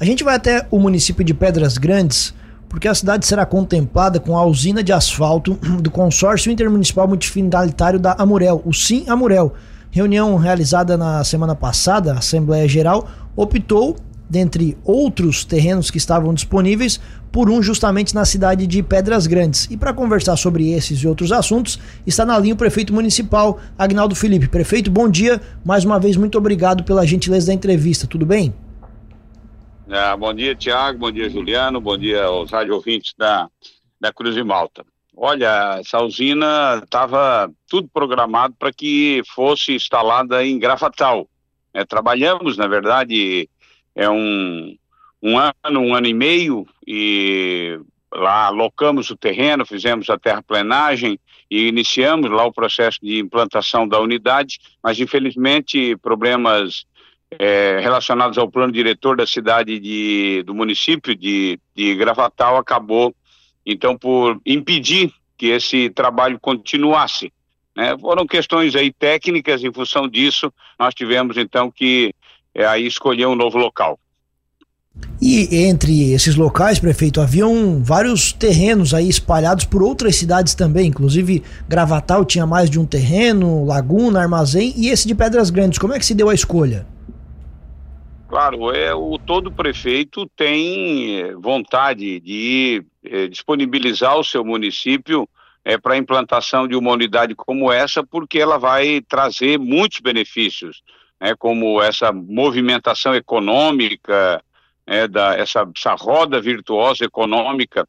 A gente vai até o município de Pedras Grandes, porque a cidade será contemplada com a usina de asfalto do Consórcio Intermunicipal Multifinalitário da Amurel, o Sim Amurel. Reunião realizada na semana passada, a Assembleia Geral optou, dentre outros terrenos que estavam disponíveis, por um justamente na cidade de Pedras Grandes. E para conversar sobre esses e outros assuntos, está na linha o prefeito municipal, Agnaldo Felipe. Prefeito, bom dia. Mais uma vez, muito obrigado pela gentileza da entrevista. Tudo bem? Bom dia, Tiago. Bom dia, Juliano. Bom dia aos rádio ouvintes da Cruz de Malta. Olha, essa usina estava tudo programado para que fosse instalada em Gravatal. Trabalhamos, na verdade, um ano e meio, e lá alocamos o terreno, fizemos a terraplenagem e iniciamos lá o processo de implantação da unidade, mas infelizmente problemas relacionados ao plano diretor da cidade do município de Gravatal acabou, então, por impedir que esse trabalho continuasse, né? Foram questões aí técnicas. Em função disso, nós tivemos então que aí escolher um novo local. E entre esses locais, prefeito, haviam vários terrenos aí espalhados por outras cidades também, inclusive Gravatal tinha mais de um terreno, Laguna, Armazém, e esse de Pedras Grandes. Como é que se deu a escolha? Claro, todo prefeito tem vontade de disponibilizar o seu município para a implantação de uma unidade como essa, porque ela vai trazer muitos benefícios, né, como essa movimentação econômica, essa roda virtuosa econômica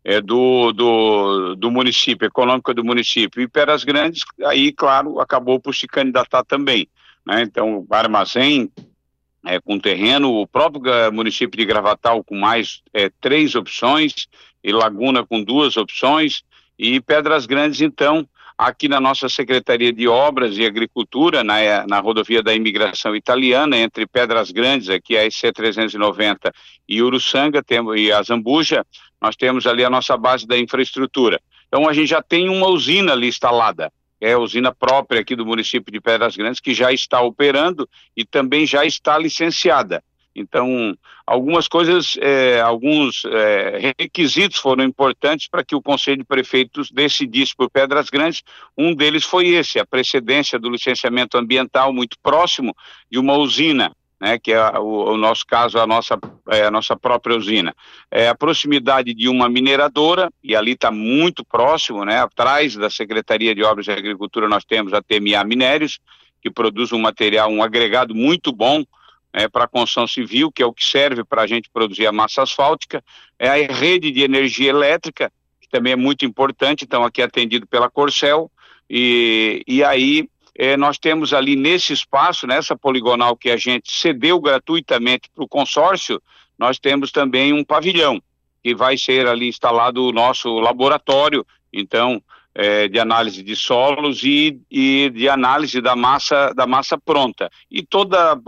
do município, econômica do município. E Pedras Grandes, aí, claro, acabou por se candidatar também, né? Então, Armazém, com terreno, o próprio município de Gravatal com mais 3 opções, e Laguna com 2 opções, e Pedras Grandes, então, aqui na nossa Secretaria de Obras e Agricultura, na rodovia da imigração italiana, entre Pedras Grandes, aqui a SC-390, e Uruçanga, e a Zambuja, nós temos ali a nossa base da infraestrutura. Então a gente já tem uma usina ali instalada, a usina própria aqui do município de Pedras Grandes, que já está operando e também já está licenciada. Então, algumas coisas, alguns requisitos foram importantes para que o Conselho de Prefeitos decidisse por Pedras Grandes. Um deles foi esse, a precedência do licenciamento ambiental muito próximo de uma usina, né, que é o nosso caso, a nossa própria usina. A proximidade de uma mineradora, e ali está muito próximo, né, atrás da Secretaria de Obras e Agricultura nós temos a TMA Minérios, que produz um material, um agregado muito bom, para a construção civil, que é o que serve para a gente produzir a massa asfáltica. A rede de energia elétrica, que também é muito importante, então aqui é atendido pela Corcel, e aí nós temos ali nesse espaço, nessa poligonal que a gente cedeu gratuitamente para o consórcio, nós temos também um pavilhão, que vai ser ali instalado o nosso laboratório, então, de análise de solos e de análise da massa pronta. E toda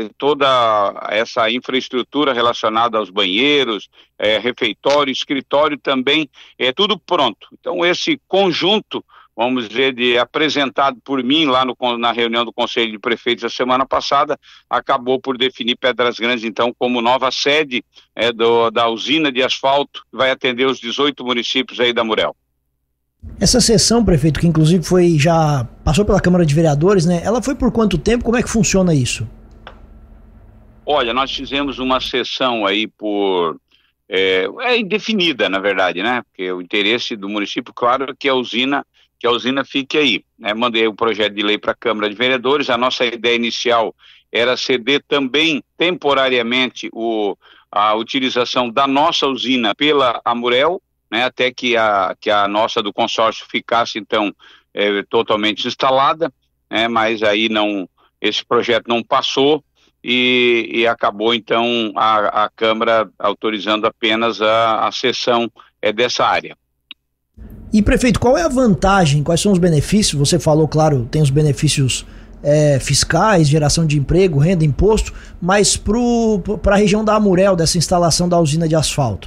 essa infraestrutura relacionada aos banheiros, refeitório, escritório também, tudo pronto. Então esse conjunto, vamos dizer, apresentado por mim lá na reunião do Conselho de Prefeitos a semana passada, acabou por definir Pedras Grandes, então, como nova sede da usina de asfalto, que vai atender os 18 municípios aí da Amurel. Essa sessão, prefeito, que inclusive já passou pela Câmara de Vereadores, né? Ela foi por quanto tempo? Como é que funciona isso? Olha, nós fizemos uma sessão aí indefinida, na verdade, né? Porque o interesse do município, claro, é que a usina fique aí, né? Mandei o projeto de lei para a Câmara de Vereadores. A nossa ideia inicial era ceder também temporariamente a utilização da nossa usina pela Amurel, né, até que a nossa do consórcio ficasse, então, totalmente instalada, né, mas aí esse projeto não passou e acabou, então, a Câmara autorizando apenas a cessão dessa área. E, prefeito, qual é a vantagem, quais são os benefícios? Você falou, claro, tem os benefícios fiscais, geração de emprego, renda, imposto, mas para a região da Amurel, dessa instalação da usina de asfalto?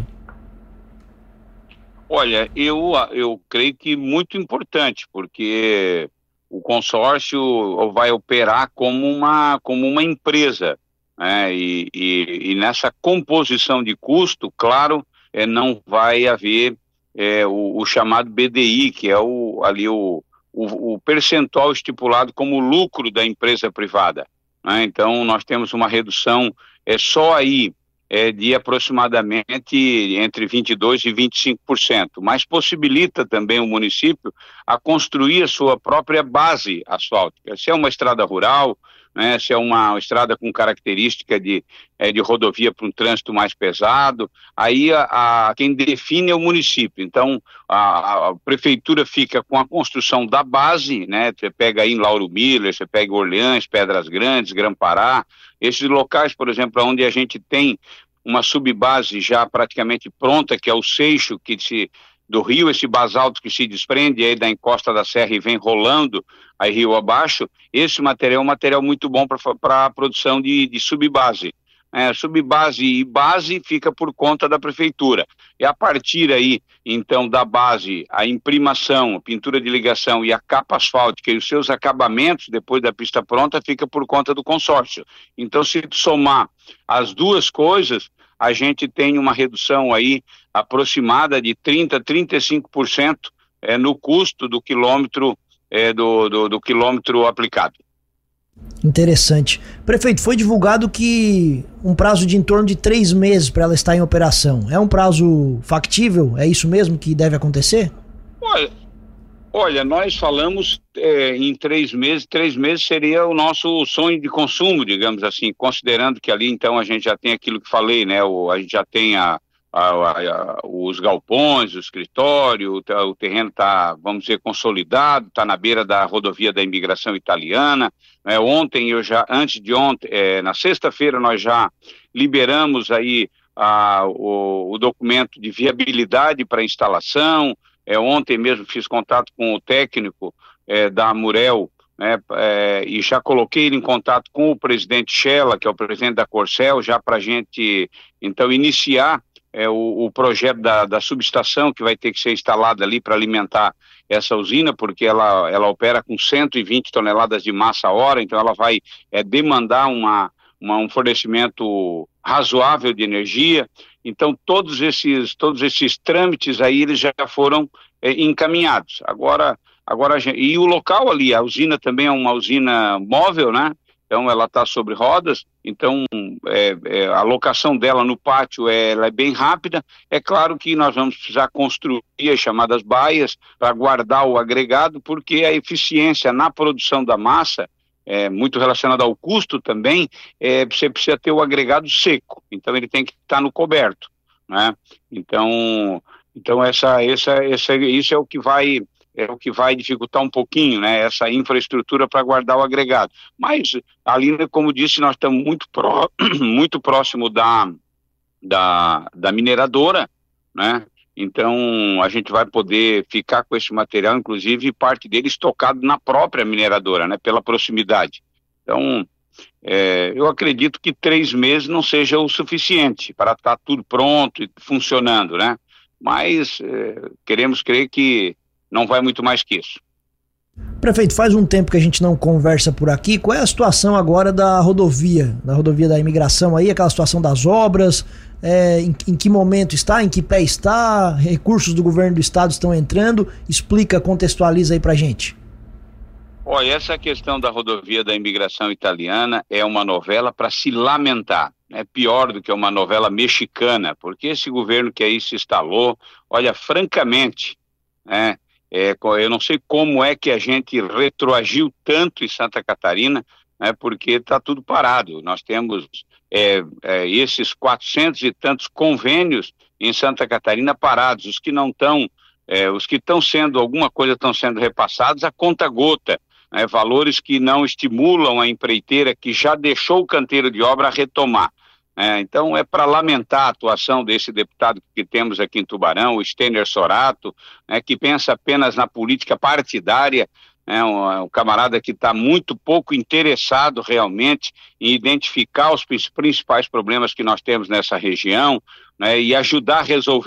Olha, eu creio que muito importante, porque o consórcio vai operar como uma empresa, né? E nessa composição de custo, claro, não vai haver o chamado BDI, que é o percentual estipulado como lucro da empresa privada, né? Então, nós temos uma redução só aí de aproximadamente entre 22% e 25%, mas possibilita também o município a construir a sua própria base asfáltica. Se é uma estrada rural, né, se é uma estrada com característica de rodovia para um trânsito mais pesado, aí quem define é o município. Então, a prefeitura fica com a construção da base, né? Você pega aí em Lauro Miller, você pega Orleans, Pedras Grandes, Grã-Pará, esses locais, por exemplo, onde a gente tem uma subbase já praticamente pronta, que é o seixo do rio, esse basalto que se desprende aí da encosta da serra e vem rolando aí rio abaixo, esse material é um material muito bom para a produção de subbase. Subbase e base fica por conta da prefeitura. E a partir aí, então, da base, a imprimação, a pintura de ligação e a capa asfáltica e os seus acabamentos depois da pista pronta fica por conta do consórcio. Então, se somar as duas coisas, a gente tem uma redução aí aproximada de 30% a 35% no custo do quilômetro do quilômetro aplicado. Interessante. Prefeito, foi divulgado que um prazo de em torno de 3 meses para ela estar em operação. É um prazo factível? É isso mesmo que deve acontecer? Olha, nós falamos em 3 meses. 3 meses seria o nosso sonho de consumo, digamos assim, considerando que ali então a gente já tem aquilo que falei, né? A gente já tem os galpões, o escritório, o terreno está, vamos dizer, consolidado, está na beira da rodovia da imigração italiana. Ontem, antes de ontem, na sexta-feira, nós já liberamos aí o documento de viabilidade para instalação. Ontem mesmo fiz contato com o técnico da Amurel, né, e já coloquei ele em contato com o presidente Shella, que é o presidente da Corcel, já para a gente, então, iniciar o projeto da subestação que vai ter que ser instalada ali para alimentar essa usina, porque ela opera com 120 toneladas de massa a hora, então ela vai demandar um fornecimento razoável de energia. Então todos esses trâmites aí eles já foram encaminhados. Agora e o local ali, a usina também é uma usina móvel, né? Então ela está sobre rodas, então a locação dela no pátio ela é bem rápida. É claro que nós vamos precisar construir as chamadas baias para guardar o agregado, porque a eficiência na produção da massa, muito relacionada ao custo também, você precisa ter o agregado seco, então ele tem que estar no coberto, né? Então isso é o que vai dificultar um pouquinho, né, essa infraestrutura para guardar o agregado. Mas ali, como disse, nós estamos muito próximo da mineradora, né? Então a gente vai poder ficar com esse material, inclusive parte dele estocado na própria mineradora, né, pela proximidade. Então eu acredito que 3 meses não seja o suficiente para estar tudo pronto e funcionando, né? Mas queremos crer que não vai muito mais que isso. Prefeito, faz um tempo que a gente não conversa por aqui. Qual é a situação agora da rodovia da imigração aí, aquela situação das obras, em que momento está, em que pé está, recursos do governo do estado estão entrando? Explica, contextualiza aí pra gente. Olha, essa questão da rodovia da imigração italiana é uma novela para se lamentar. É pior do que uma novela mexicana, porque esse governo que aí se instalou, olha, francamente, né, eu não sei como é que a gente retroagiu tanto em Santa Catarina, né, porque está tudo parado. Nós temos esses 400 e tantos convênios em Santa Catarina parados, os que não estão, os que estão sendo, alguma coisa estão sendo repassados a conta gota, né, valores que não estimulam a empreiteira que já deixou o canteiro de obra a retomar. Então é para lamentar a atuação desse deputado que temos aqui em Tubarão, o Stener Sorato, né, que pensa apenas na política partidária, né, um camarada que está muito pouco interessado realmente em identificar os principais problemas que nós temos nessa região, né, e ajudar a resolver.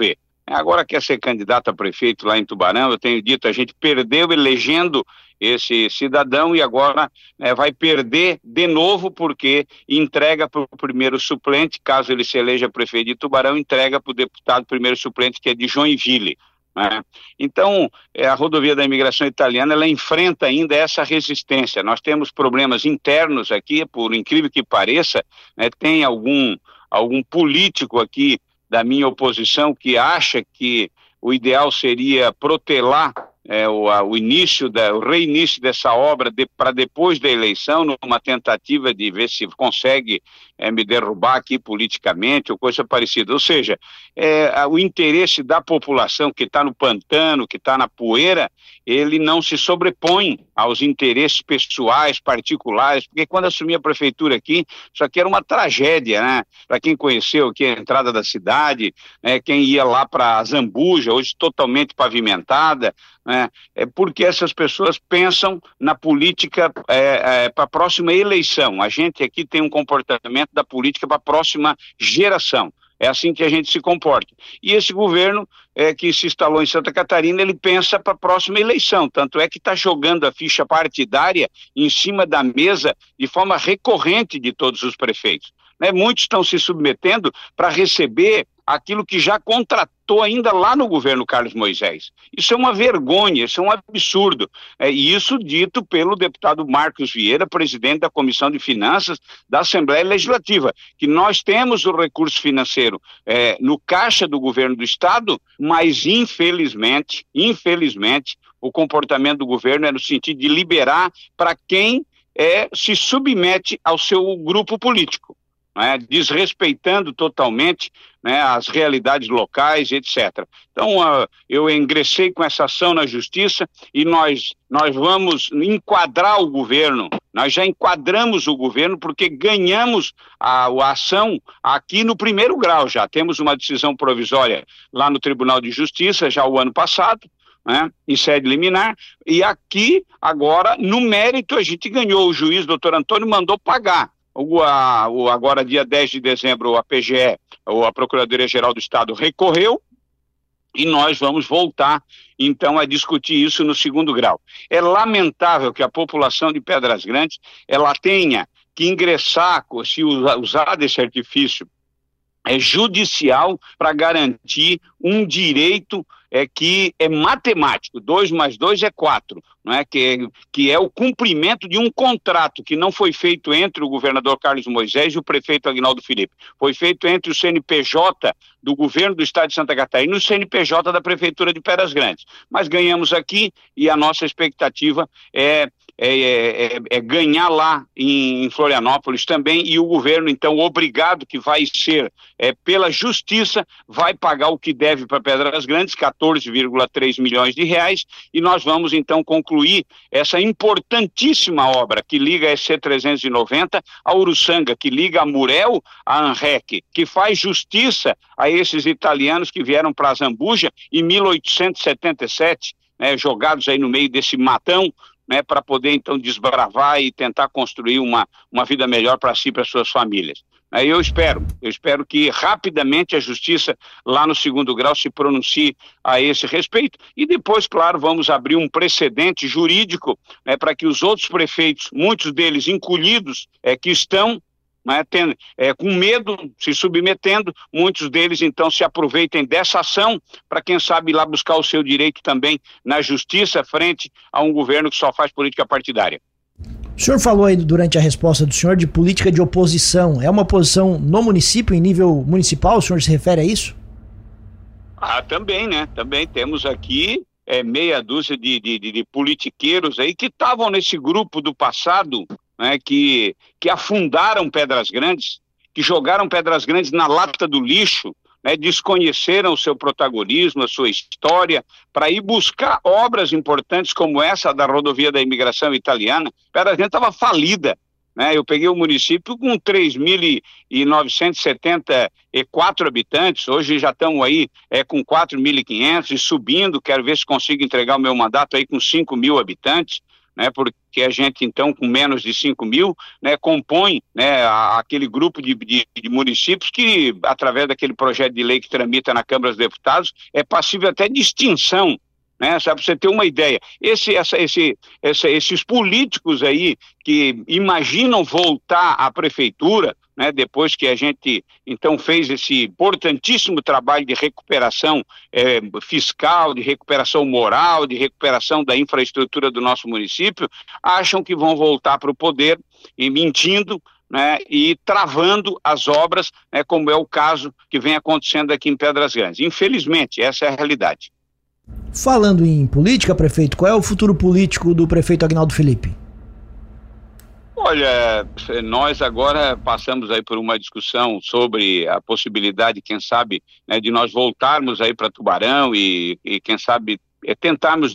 Agora quer ser candidato a prefeito lá em Tubarão. Eu tenho dito, a gente perdeu elegendo esse cidadão e agora vai perder de novo porque entrega para o primeiro suplente, caso ele se eleja prefeito de Tubarão, entrega para o deputado primeiro suplente, que é de Joinville. Então, a rodovia da imigração italiana, ela enfrenta ainda essa resistência. Nós temos problemas internos aqui, por incrível que pareça, tem algum político aqui da minha oposição que acha que o ideal seria protelar o reinício dessa obra para depois da eleição, numa tentativa de ver se consegue me derrubar aqui politicamente ou coisa parecida. Ou seja, o interesse da população que está no pantano, que está na poeira, ele não se sobrepõe aos interesses pessoais, particulares, porque quando assumi a prefeitura aqui, isso aqui era uma tragédia, né? Para quem conheceu aqui a entrada da cidade, quem ia lá para Zambuja, hoje totalmente pavimentada, porque essas pessoas pensam na política para a próxima eleição. A gente aqui tem um comportamento da política para a próxima geração. É assim que a gente se comporta. E esse governo que se instalou em Santa Catarina, ele pensa para a próxima eleição. Tanto é que está jogando a ficha partidária em cima da mesa de forma recorrente de todos os prefeitos. Muitos estão se submetendo para receber aquilo que já contratou ainda lá no governo Carlos Moisés. Isso é uma vergonha, isso é um absurdo. E isso dito pelo deputado Marcos Vieira, presidente da Comissão de Finanças da Assembleia Legislativa, que nós temos o recurso financeiro no caixa do governo do Estado, mas infelizmente, o comportamento do governo é no sentido de liberar para quem se submete ao seu grupo político. Desrespeitando totalmente as realidades locais, etc. Então, eu ingressei com essa ação na Justiça e nós vamos enquadrar o governo. Nós já enquadramos o governo porque ganhamos a ação aqui no primeiro grau já. Temos uma decisão provisória lá no Tribunal de Justiça já o ano passado, em sede liminar, e aqui, agora, no mérito, a gente ganhou. O juiz, doutor Antônio, mandou pagar. Agora, dia 10 de dezembro, a PGE, a Procuradoria-Geral do Estado, recorreu e nós vamos voltar, então, a discutir isso no segundo grau. É lamentável que a população de Pedras Grandes ela tenha que ingressar, se usar desse artifício judicial para garantir um direito que é matemático, 2 mais 2 é 4, que é o cumprimento de um contrato que não foi feito entre o governador Carlos Moisés e o prefeito Aguinaldo Filipe, foi feito entre o CNPJ do governo do estado de Santa Catarina e o CNPJ da prefeitura de Pedras Grandes, mas ganhamos aqui e a nossa expectativa é ganhar lá em Florianópolis também, e o governo, então, obrigado que vai ser pela justiça, vai pagar o que deve para Pedras Grandes, 14,3 milhões de reais, e nós vamos, então, concluir essa importantíssima obra que liga a EC-390 a Uruçanga, que liga a Murel a ANREC, que faz justiça a esses italianos que vieram para Zambuja em 1877, jogados aí no meio desse matão, para poder, então, desbravar e tentar construir uma vida melhor para si e para suas famílias. Eu espero que rapidamente a Justiça, lá no segundo grau, se pronuncie a esse respeito e depois, claro, vamos abrir um precedente jurídico para que os outros prefeitos, muitos deles encolhidos, que estão com medo, se submetendo, muitos deles então se aproveitem dessa ação para quem sabe ir lá buscar o seu direito também na justiça frente a um governo que só faz política partidária. O senhor falou aí durante a resposta do senhor de política de oposição, é uma oposição no município, em nível municipal, o senhor se refere a isso? Também, também temos aqui meia dúzia de politiqueiros aí que estavam nesse grupo do passado, que afundaram Pedras Grandes, que jogaram Pedras Grandes na lata do lixo, desconheceram o seu protagonismo, a sua história, para ir buscar obras importantes como essa da rodovia da imigração italiana. Pedras Grandes estava falida, eu peguei o município com 3.974 habitantes, hoje já estamos aí com 4.500 e subindo, quero ver se consigo entregar o meu mandato aí com 5.000 habitantes. né, porque a gente, então, com menos de 5 mil, né, compõe, né, aquele grupo de municípios que, através daquele projeto de lei que tramita na Câmara dos Deputados, é passível até de extinção, né, só para você ter uma ideia. Esses políticos aí que imaginam voltar à prefeitura, né, depois que a gente, então, fez esse importantíssimo trabalho de recuperação fiscal, de recuperação moral, de recuperação da infraestrutura do nosso município, acham que vão voltar para o poder e mentindo, né, e travando as obras, né, como é o caso que vem acontecendo aqui em Pedras Grandes. Infelizmente, essa é a realidade. Falando em política, prefeito, qual é o futuro político do prefeito Agnaldo Felipe? Olha, nós agora passamos aí por uma discussão sobre a possibilidade, quem sabe, né, de nós voltarmos aí para Tubarão e quem sabe tentarmos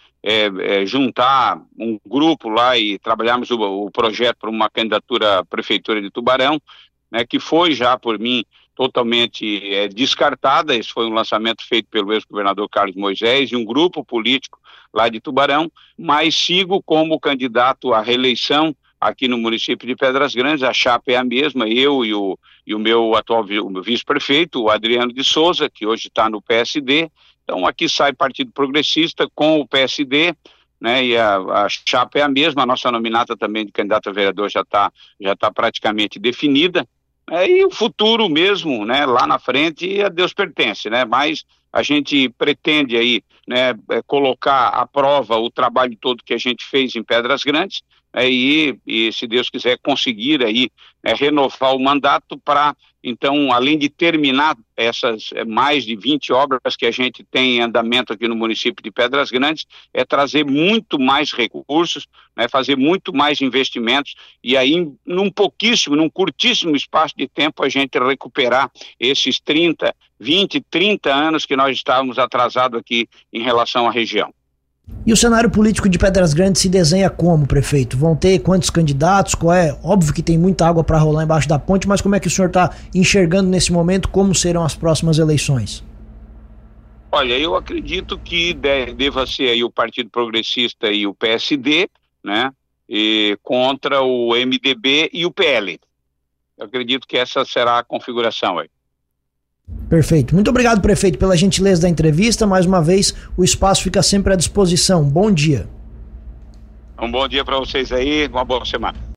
juntar um grupo lá e trabalharmos o projeto para uma candidatura à prefeitura de Tubarão, né, que foi já por mim totalmente descartada. Esse foi um lançamento feito pelo ex-governador Carlos Moisés e um grupo político lá de Tubarão, mas sigo como candidato à reeleição aqui no município de Pedras Grandes. A chapa é a mesma, eu e o meu atual vice-prefeito, o Adriano de Souza, que hoje está no PSD. Então aqui sai Partido Progressista com o PSD, né, e a chapa é a mesma. A nossa nominata também de candidato a vereador já tá praticamente definida, e o futuro mesmo, né, lá na frente, a Deus pertence, né, mas a gente pretende aí, né, colocar à prova o trabalho todo que a gente fez em Pedras Grandes, e se Deus quiser conseguir aí renovar o mandato para, então, além de terminar essas mais de 20 obras que a gente tem em andamento aqui no município de Pedras Grandes, trazer muito mais recursos, né, fazer muito mais investimentos e aí num curtíssimo espaço de tempo a gente recuperar esses 20, 30 anos que nós estávamos atrasados aqui em relação à região. E o cenário político de Pedras Grandes se desenha como, prefeito? Vão ter quantos candidatos? Óbvio que tem muita água para rolar embaixo da ponte, mas como é que o senhor está enxergando nesse momento como serão as próximas eleições? Olha, eu acredito que deva ser aí o Partido Progressista e o PSD, né, contra o MDB e o PL. Eu acredito que essa será a configuração aí. Perfeito. Muito obrigado, prefeito, pela gentileza da entrevista. Mais uma vez, o espaço fica sempre à disposição. Bom dia. Um bom dia para vocês aí, uma boa semana.